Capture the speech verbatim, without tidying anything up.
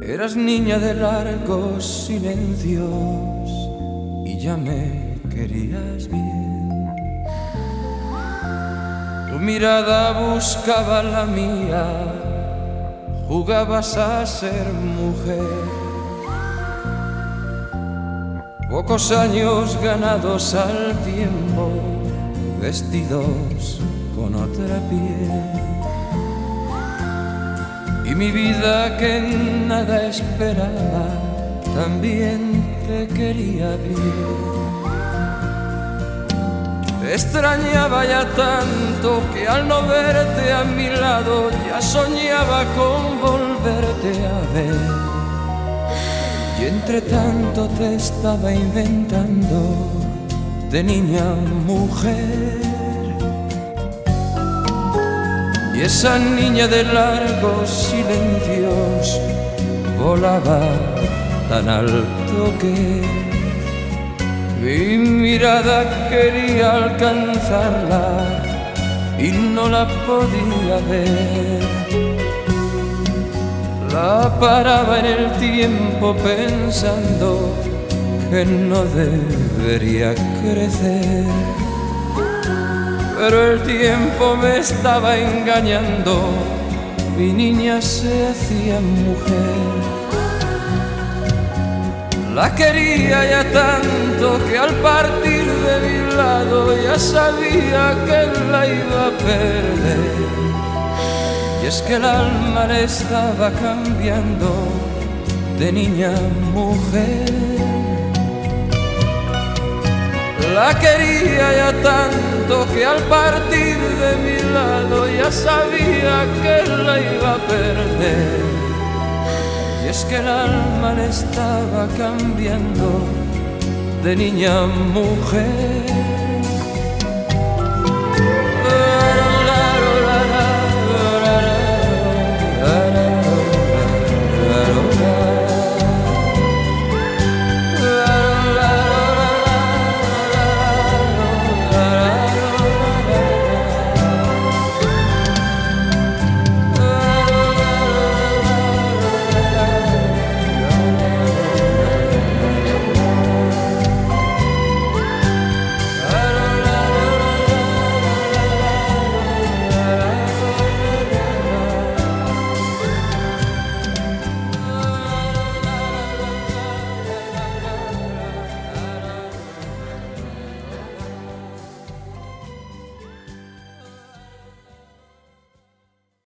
Eras niña de largos silencios y ya me querías bien. Tu mirada buscaba la mía, jugabas a ser mujer. Pocos años ganados al tiempo, vestidos con otra piel. Y mi vida que nada esperaba, también te quería bien. Te extrañaba ya tanto que al no verte a mi lado ya soñaba con volverte a ver. Y entre tanto te estaba inventando de niña a mujer. Y esa niña de largos silencios volaba tan alto que mi mirada quería alcanzarla y no la podía ver. La paraba en el tiempo pensando que no debería crecer. Pero el tiempo me estaba engañando, mi niña se hacía mujer. La quería ya tanto que al partir de mi lado ya sabía que la iba a perder. Y es que el alma le estaba cambiando de niña a mujer. La quería ya tanto que al partir de mi lado ya sabía que la iba a perder. Y es que el alma le estaba cambiando de niña a mujer.